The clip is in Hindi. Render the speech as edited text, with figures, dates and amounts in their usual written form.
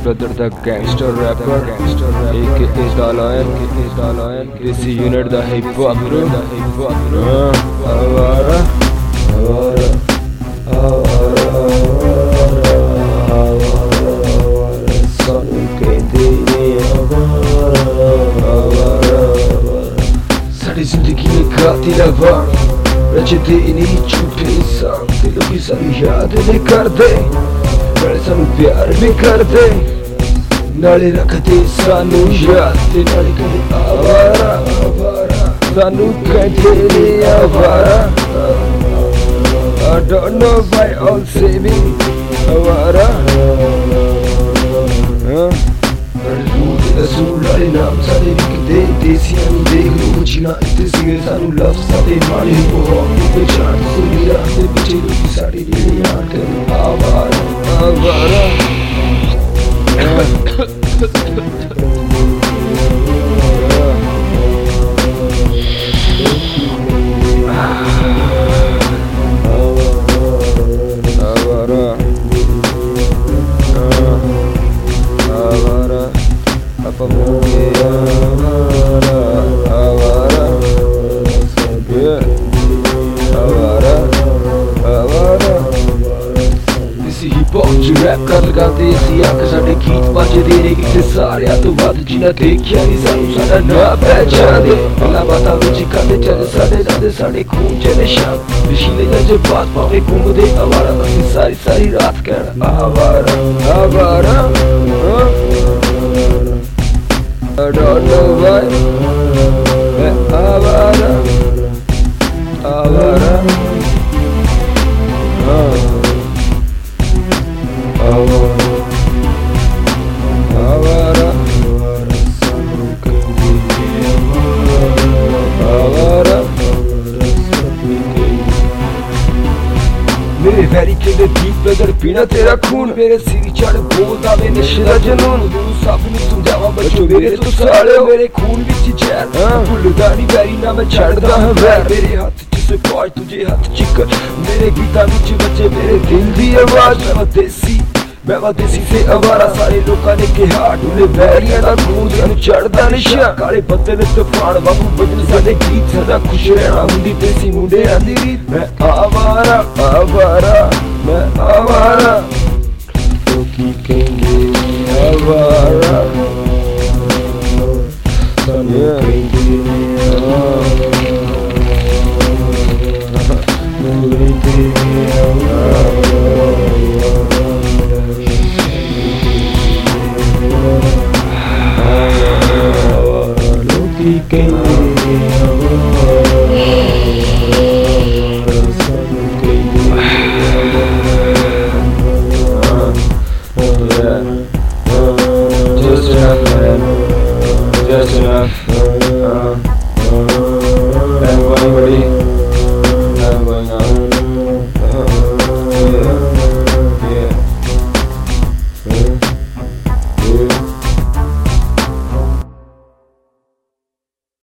brother the gangster rapper, aka the lion, this unit the hip hop crew, avara, sanu कहते ने avara, सारी जिंदगी में खातिर आवारा, रचते नहीं झूठे इंसान, दिलों की सारी यादें कर दे, नाले सानू प्यार भी कर दे, नाले रखते सानू याद ते नाले कहते आवारा, सानू कहते ने आवारा. I don't know why all say me आवारा. रसूल वाले नाम सारे लिखते, देसियां नू देख लो जीना इत्ते सिगे सानू लफ्ज़ सारे मारे वो अपनी पहचान सुनी रात दे पीछे लोग साड़ी नीली आंखें आवारा, आवारा. रैप कर लगाते सी आख साढ़े गीत बजदे ने किते सारिया तो वध जिन्ना देखिया नहीं सानू साडा ना पहचान दे गल्लां बातां विच करदे चल साडे नाल साडे खून च निशान नशीले जज्बात पावे घूमदे आवारा असीं सारी सारी रात कहना आवारा, आवारा. I don't know why आवारा, आवारा. मेरे वैरी के दीप ब्रदर पीना तेरा खून, मेरे सिर चढ़ बोलदा वे नशे दा जनून, सब नूं समझावा बच्चो मेरे तो साले मेरे खून विच जहर, भुलदा नहीं वैरी ना मैं छड़दा हां वैर, मेरे हाथ च सिपाही तुझे हाथ चिक, मेरे गीतां विच बचे मेरे दिल दी आवाज, मैं देसी से आवारा सारे लोगों ने कहा ढूले वैरियां दा खून सानू चढ़दा निशा, काले बदले ने तूफान वांगू बजन साडे गीत सदा खुश रहना हुंदी देसी मुंडियां दी रीत. मैं आवारा, आवारा, मैं आवारा, लोकी कहेंगे आवारा, सानू कहेंगे आवारा, just enough. Everybody.